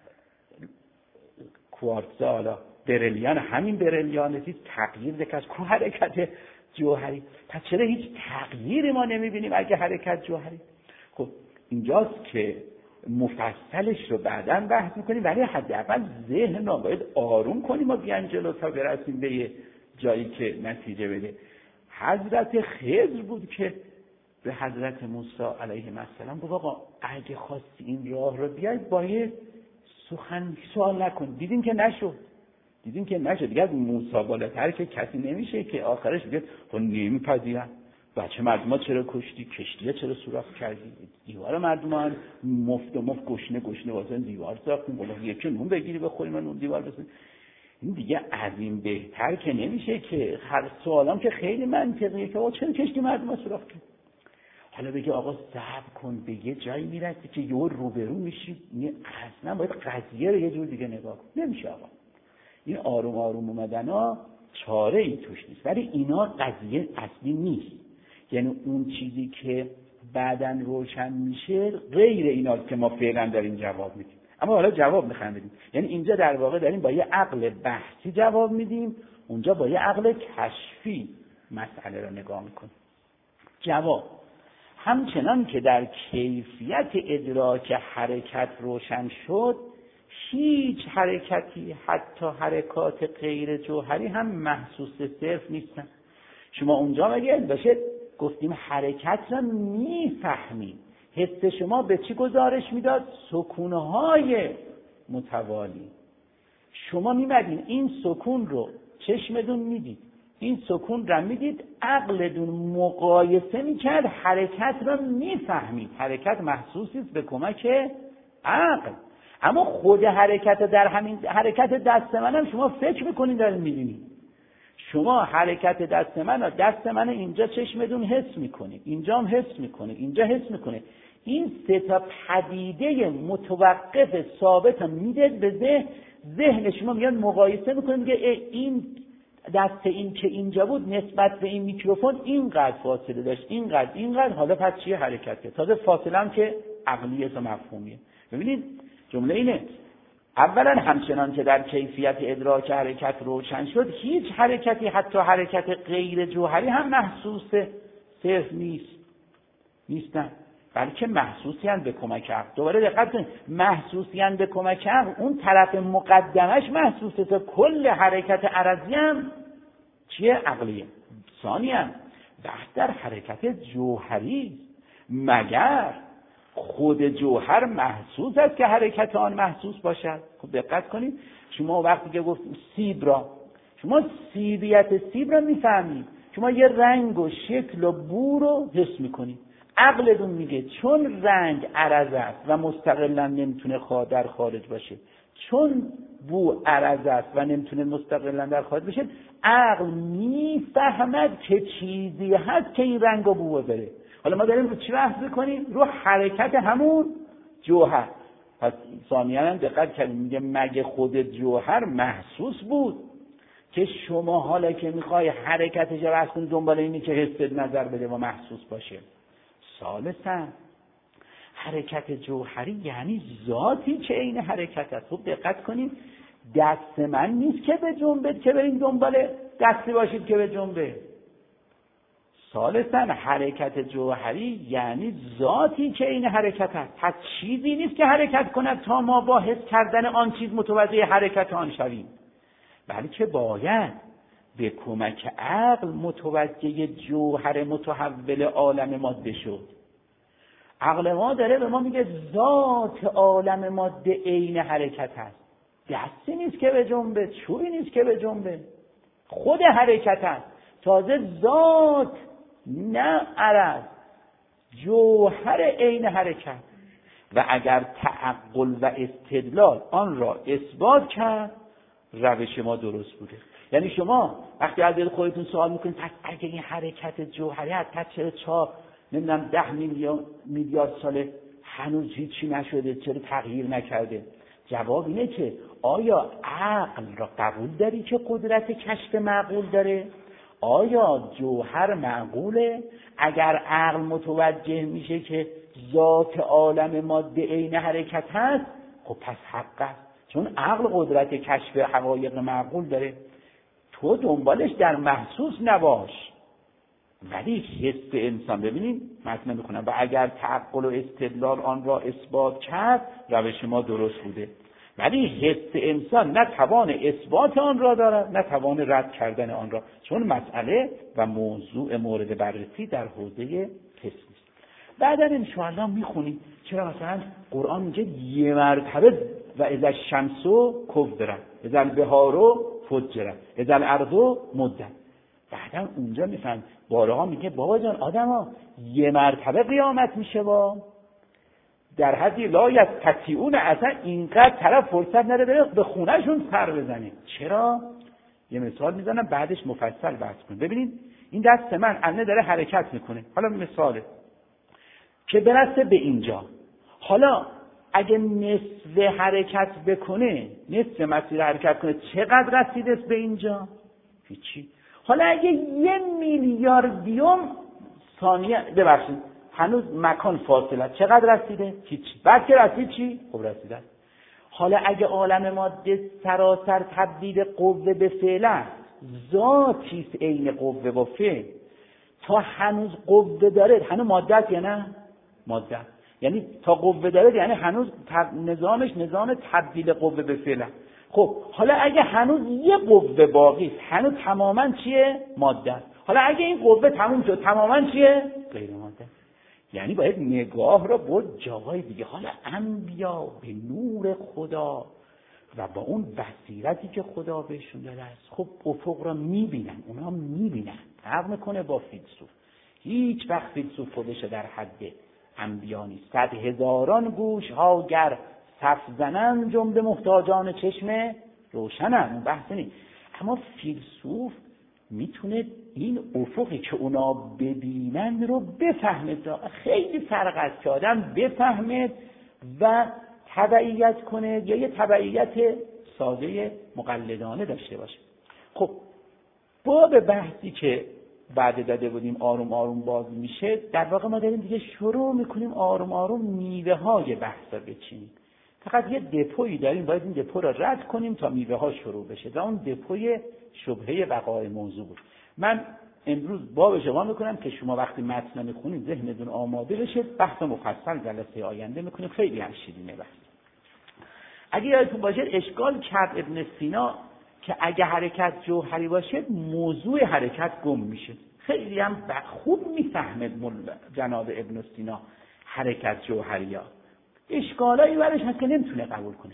کوارتز حالا برلیان همین برلیان هست، تغییر دکست کو حرکت جوهری. پس چرا هیچ تغییری ما نمیبینیم اگه حرکت جوهری؟ خب اینجاست که مفصلش رو بعداً بحث میکنیم، ولی حداقل ذهن رو باید آروم کنیم و بیان جلو تا برسیم به یه جایی که نتیجه بده. حضرت خضر بود که به حضرت موسی علیه السلام گفت آقا اگه خواستی این راه رو بیای باید سخن سوال نکن. دیدیم که نشد دیدیم که نشد دیگه از موسی بالاتر که کسی نمیشه که آخرش بگه خب نمیپذیرم. بچه مردم ها چرا کشتی؟ کشتی چرا سوراخ کردی؟ دیوار مردم ها مفت و مفت گشنه گشنه واسه دیوار ساختیم، بلا یکی نون بگیری بخوری من اون دیوار بسازیم. این دیگه از این بهتر که نمیشه که هر سوالام که خیلی منطقیه که آقا چرا کشتی مردم ها سوراخ کرد؟ حالا بگه آقا صبر کن به یه جایی میرسی که یه روبرو میشی، اصلا باید قضیه رو یه جور دیگه نگاه کن. نمیشه آقا. این آروم آروم اومدن ها چاره ای توش نیست، ولی اینا قضیه اصلی نیست. یعنی اون چیزی که بعداً روشن میشه غیر ایناست که ما فعلا داریم جواب میدیم. اما حالا جواب میخوایم بدیم، یعنی اینجا در واقع داریم با یه عقل بحثی جواب میدیم، اونجا با یه عقل کشفی مسئله رو نگاه میکنیم. جواب: همچنان که در کیفیت ادراک حرکت روشن شد، هیچ حرکتی حتی حرکات غیر جوهری هم محسوس صرف نیستن. شما اونجا مگه باشه گفتیم حرکت را میفهمید، حس شما به چی گزارش میداد؟ سکونهای متوالی. شما میمدین این سکون رو چشمدون میدید، این سکون را میدید، عقلتون مقایسه میکرد، حرکت را میفهمید. حرکت محسوسی است به کمک عقل، اما خود حرکت در همین حرکت دست منم شما فکر میکنید دارید میبینید. شما حرکت دست من و دست من اینجا چشمتون حس میکنید، اینجا هم حس میکنید، اینجا حس میکنید. این سه تا پدیده متوقف ثابت هم میدید به ذهن. ذهن شما میاد مقایسه میکنه، میگه این دست این که اینجا بود نسبت به این میکروفون اینقدر فاصله داشت، اینقدر اینقدر، حالا پس چیه حرکت کرد؟ تازه فاصله هم که عقلیه و مفهومیه. ببینید جمله اینه: اولا همچنان که در کیفیت ادراک حرکت روشن شد، هیچ حرکتی حتی حرکت غیر جوهری هم محسوس صرف نیست نیستن، بلکه محسوسی هستند به کمک عقل. دوباره دقت کنید، محسوسی هستند به کمک عقل، اون طرف مقدمش محسوسه، تا کل حرکت عرضی هم چیه؟ عقلیه. ثانیاً بحث در حرکت جوهری، مگر خود جوهر محسوس است که حرکت آن محسوس باشد؟ خب دقت کنید، شما وقتی که گفت سیب را، شما سیبیت سیب را میفهمید، شما یه رنگ و شکل و بو رو حس میکنید. عقلتون میگه چون رنگ عرض است و مستقلا نمیتونه در خارج باشه، چون بو عرض است و نمیتونه مستقلا در خارج باشه، عقل میفهمد که چیزی هست که این رنگ و بو بره. حالا ما داریم رو چی بحث میکنیم؟ رو حرکت همون جوهر. پس ثانیاً هم دقت کنیم، میگه مگه خود جوهر محسوس بود که شما حالا که میخوای حرکتش رو بحث کنی دنبال اینی که حست نظر بده و محسوس باشه. ثالثاً حرکت جوهری یعنی ذاتی که عین حرکت است. خوب دقت کنید، دست من نیست که به جنبه که بریم دنبال دستی باشید که به جنبه. ثالثاً حرکت جوهری یعنی ذاتی که این حرکت است. پس چیزی نیست که حرکت کند تا ما با حس کردن آن چیز متوجه حرکت آن شویم، بلکه باید به کمک عقل متوجه جوهر متحول عالم ماده شد. عقل ما داره به ما میگه ذات عالم ماده عین حرکت است. دستی نیست که به جنبه، چوبی نیست که به جنبه، خود حرکت است. تازه ذات نه عرض، جوهر عین حرکت. و اگر تعقل و استدلال آن را اثبات کرد، روش ما درست بوده. یعنی شما وقتی از دل خودتون سوال میکنید پس اگه این حرکت جوهری هست پس چرا چهار نمیدونم ده میلیون میلیارد ساله هنوز هیچی نشده، چرا تغییر نکرده؟ جواب اینه که آیا عقل را قبول داری که قدرت کشف معقول داره؟ آیا جوهر معقوله؟ اگر عقل متوجه میشه که ذات عالم ماده عین حرکت هست، خب پس حق است، چون عقل قدرت کشف حقایق معقول داره. تو دنبالش در محسوس نباش، ولی حس انسان. ببینید متن میخونم و اگر تعقل و استدلال آن را اثبات کرد، روش ما درست بوده. ولی حس انسان نه توان اثبات آن را دارد نه توان رد کردن آن را، چون مسئله و موضوع مورد بررسی در حوزه حس نیست. بعدا انشاءالله میخونید چرا مثلا قرآن میگه یه مرتبه و اذا الشمس کورت، اذا البحار فجرت، اذا الارض مدت. بعدا اونجا میفهم بارها میگه بابا جان آدما یه مرتبه قیامت میشه، با در حدی لا یستطیعون، اصلا اینقدر طرف فرصت نداره بره به خونهشون سر بزنه. چرا؟ یه مثال میزنم بعدش مفصل بحث کنیم. ببینید این دست من الان داره حرکت میکنه، حالا مثاله که برسه به اینجا. حالا اگه نصف حرکت بکنه، نصف مسیر حرکت کنه، چقدر رسیده به اینجا؟ هیچی. حالا اگه یه میلیاردیوم ثانیه ببخشید هنوز مکان فاصله، چقدر رسیده؟ هیچی. بعد که رسید چی؟ خب رسیده. حالا اگه عالم ماده سراسر تبدیل قوه به فعل است، ذاتی است عین قوه و فعل، تا هنوز قوه داره، هنوز ماده است یا نه؟ ماده. یعنی تا قوه داره یعنی هنوز نظامش نظام تبدیل قوه به فعل است. خب حالا اگه هنوز یه قوه باقی است، هنوز تماما چیه؟ ماده است. حالا اگه این قوه تموم شد، تماما چیه؟ غیر ماده. یعنی باید نگاه را برد جاهای دیگه. حالا انبیا به نور خدا و با اون بصیرتی که خدا بهشون داده است، خب افق را میبینن، اونا میبینن. فرق میکنه با فیلسوف. هیچ وقت فیلسوف خودش در حد انبیا نیست. صد هزاران گوش ها گر صف زنن، جمله محتاجان چشم روشنن. اون بحث نیست. اما فیلسوف میتونه این افقی که اونا ببینن رو بفهمه. خیلی فرق است که آدم بفهمه و تبعیت کنه یا یه تبعیت ساده مقلدانه داشته باشه. خب باب بحثی که بعد داده بودیم آروم آروم باز میشه، در واقع ما داریم دیگه شروع میکنیم آروم آروم میوه های بحث رو بچینیم. فقط یه دپویی داریم، باید این دپو رو رد کنیم تا میوه ها شروع بشه. و اون دپوی شبهه بقای موضوع بود. من امروز باب شما میکنم که شما وقتی متن میخونید ذهنتون آماده بشه، بحث مفصل جلسه آینده میکنیم. خیلی هم شیرینه بحث. اگه یادتون باشه اشکال کرد ابن سینا که اگه حرکت جوهری باشه موضوع حرکت گم میشه. خیلی هم خوب میفهمه جناب ابن سینا حرکت جوهری ها. اشکالایی برش هست که نمیتونه قبول کنه.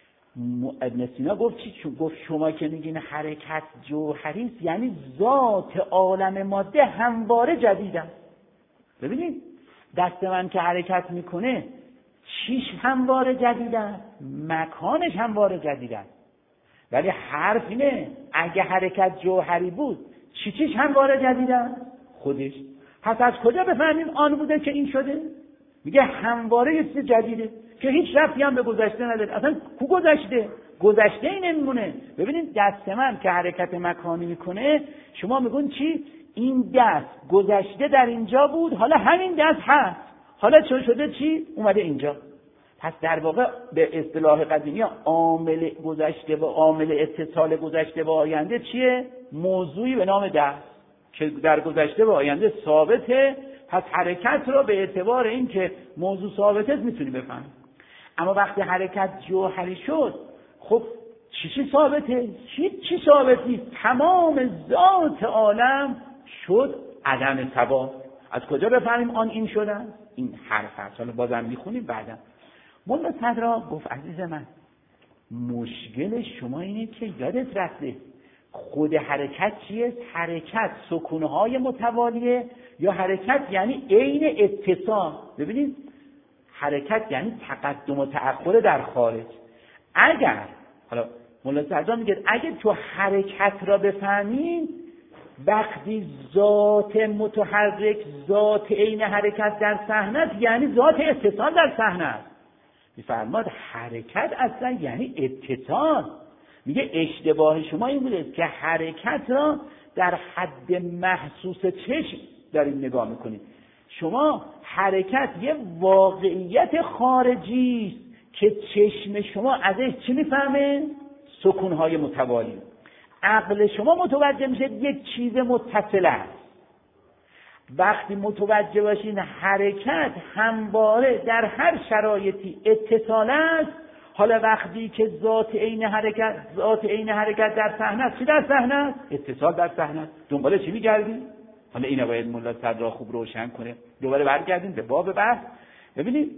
ابن سینا گفت چی؟ چون گفت شما که میگین حرکت جوهری است یعنی ذات عالم ماده همواره جدید است. ببینید دست من که حرکت میکنه چیش همواره جدید است؟ مکانش همواره جدید است. ولی حرف اینه اگه حرکت جوهری بود چی چیش همواره جدید است؟ خودش. پس از کجا بفهمیم آن بوده که این شده؟ میگه همواره یه چیز جدیده که هیچ ربطی هم به گذشته نداره. اصلا کو گذشته؟ گذشته این نمونه. ببینید دست من که حرکت مکانی میکنه، شما میگون چی؟ این دست گذشته در اینجا بود، حالا همین دست هست، حالا چون شده چی؟ اومده اینجا. پس در واقع به اصطلاح قدیمی عامل گذشته و عامل اتصال گذشته با آینده چیه؟ موضوعی به نام دست. که در گذشته و آینده ثابته، پس حرکت رو به اعتبار این که موضوع ثابته میتونی بفهمی. اما وقتی حرکت جوهری شد، خب چی چی ثابته؟ چی چی ثابت نیست؟ تمام ذات عالم شد عدم ثبات. از کجا بفهمیم آن این شدن؟ این حرف هست. حالا بازم میخونیم بعدا. مولا صدرا گفت عزیز من، مشکل شما اینه که یادت رفته خود حرکت چیه؟ حرکت سکونهای متوالیه یا حرکت یعنی عین اتصال. ببینید حرکت یعنی تقدم و تأخر در خارج. اگر حالا مولا صدرا میگه اگر تو حرکت را بفهمین، وقتی ذات متحرک ذات عین حرکت در صحنه است، یعنی ذات اتصال در صحنه است. میفرماد حرکت اصلا یعنی اتصال. میگه اشتباه شما این بوده که حرکت را در حد محسوس چشم دارید نگاه میکنید. شما حرکت یه واقعیت خارجی است که چشم شما ازش چی میفهمه؟ سکونهای متوالی. عقل شما متوجه میشه یک چیز متصل است. وقتی متوجه باشین حرکت همواره در هر شرایطی اتصال است، حالا وقتی که ذات عین حرکت ذات عین حرکت در صحنه است، چی در صحنه است؟ اتصال در صحنه است. دنبال چی میگردیم؟ حالا اینو باید مولا صدرا خوب روشن کنه. دوباره برگردیم به باب بحث. ببینید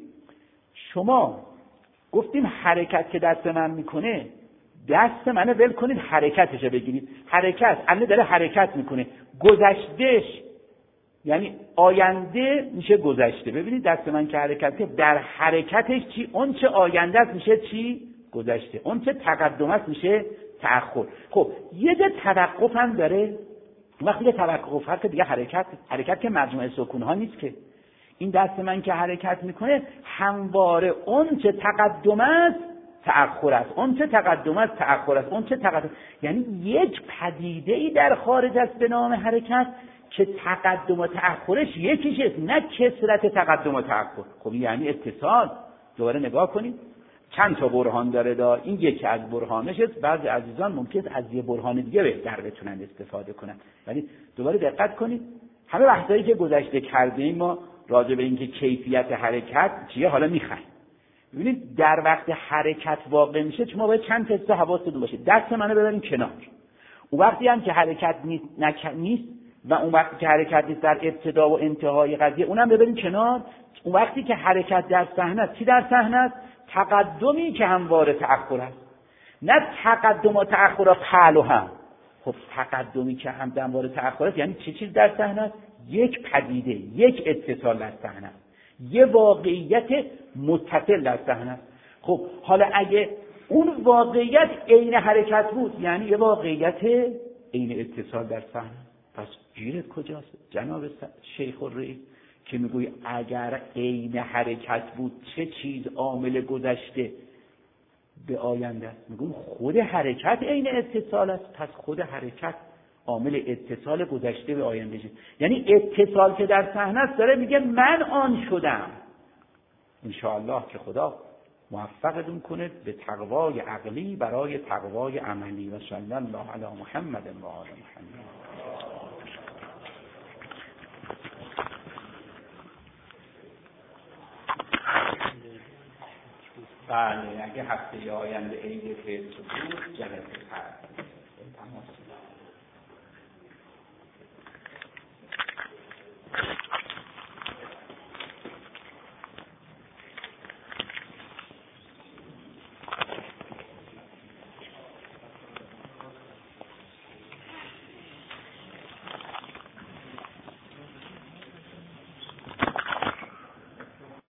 شما گفتیم حرکت که دست من میکنه، دست منو ول کنید حرکتشو بگیرید. حرکت الان داره حرکت میکنه، گذشتهش یعنی آینده میشه گذشته. ببینید دست من که حرکته، در حرکتش چی؟ اون چه آینده است میشه چی؟ گذشته. اون چه تقدم است میشه تأخر. خب یه جا توقف هم داره. وقتی که توقف هست دیگه حرکت حرکت که مجموعه سکون ها نیست که. این دست من که حرکت میکنه همواره اون چه تقدم است تأخر است، اون چه تقدم است تأخر است، اون چه تقدم، یعنی یک پدیده ای در خارج است به نام حرکت که تقدم و تأخرش یکیش است، نه کثرت تقدم و تأخر. خب یعنی اتصال. دوباره نگاه کنید چند تا برهان داره دا. این یکی از برهانش است. بعضی عزیزان ممکن از یه برهان دیگه بهتر بتونن استفاده کنن، ولی دوباره دقت کنید همه بحثایی که گذشته کردیم ما راجع به اینکه کیفیت حرکت چیه حالا میخوایم. ببینید در وقت حرکت واقع میشه شما باید چند تا حس حواستون باشه. دست منو ببرین کنار. اون وقتی هم که حرکت نیست نک... نیست و اون وقتی که حرکت نیست در ابتدا و انتهای قضیه اونم ببرین کنار. اون وقتی که حرکت در صحنه است، چی در صحنه است؟ تقدمی که همواره تأخر است، نه تقدم و تأخر پهلو هم. خب تقدمی که هم همواره تأخر است یعنی چه چیز در صحنه است؟ یک پدیده، یک اتصال در صحنه است، یه واقعیت متصل در صحنه است. خب حالا اگه اون واقعیت عین حرکت بود یعنی یه واقعیت عین اتصال در صحنه، پس گیرت کجاست جناب شیخ الرئیس که میگوی اگر عین حرکت بود چه چیز عامل گذشته به آینده است؟ میگم خود حرکت عین اتصال است، پس خود حرکت عامل اتصال گذشته به آینده است. یعنی اتصال که در صحنه است داره میگه من آن شدم. ان شاء الله که خدا موفقتون کنه به تقوای عقلی برای تقوای عملی. و صلی الله علی محمد و آل محمد. بله اگه هفته آینده عید فطر بود جلسه فردا